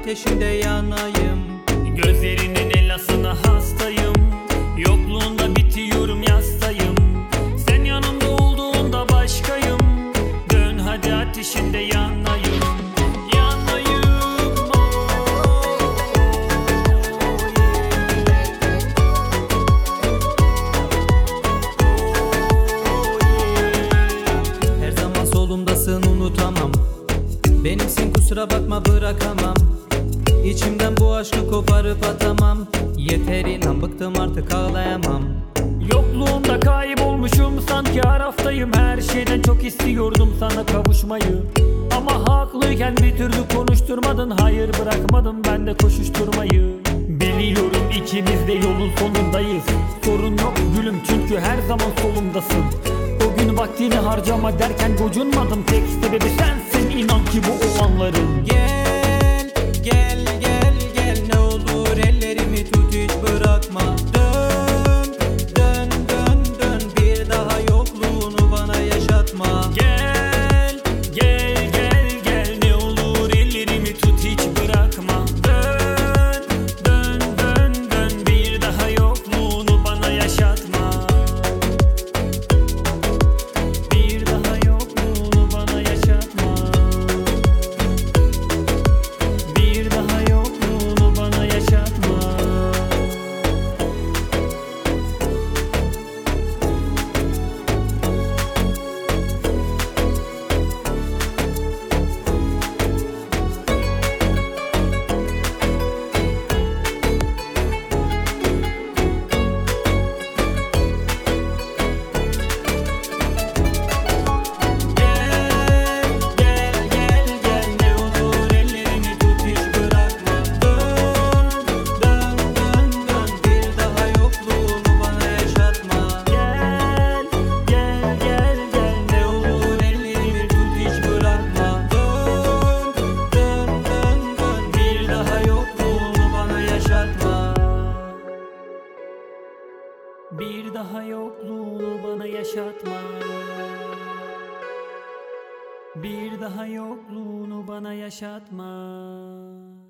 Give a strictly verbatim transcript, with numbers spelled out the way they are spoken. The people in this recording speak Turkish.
ateşinde yanayım. Gözlerinin elasına hastayım, yokluğunda bitiyorum yastayım. Sen yanımda olduğunda başkayım, dön hadi ateşinde yanayım. Unutamam, benimsin kusura bakma bırakamam. İçimden bu aşkı koparıp atamam. Yeter inan bıktım artık ağlayamam. Yokluğunda kaybolmuşum sanki araftayım. Her şeyden çok istiyordum sana kavuşmayı, ama haklıyken bir türlü konuşturmadın. Hayır bırakmadım ben de koşuşturmayı. Biliyorum ikimiz de yolun sonundayız. Sorun yok gülüm çünkü her zaman solumdasın. O gün vaktini harcama derken gocunmadım. Tek sebebi sensin inan ki bu olanların. Gel, gel, gel, gel ne olur ellerimi tut hiç bırakma. Dön, dön, dön, dön bir daha yokluğunu bana yaşatma. Gel, gel, gel, gel ne olur ellerimi tut hiç bırakma. Dön, dön, dön, dön bir daha yokluğunu bana yaşatma. Bir daha yokluğunu bana yaşatma. Bir daha yokluğunu bana yaşatma.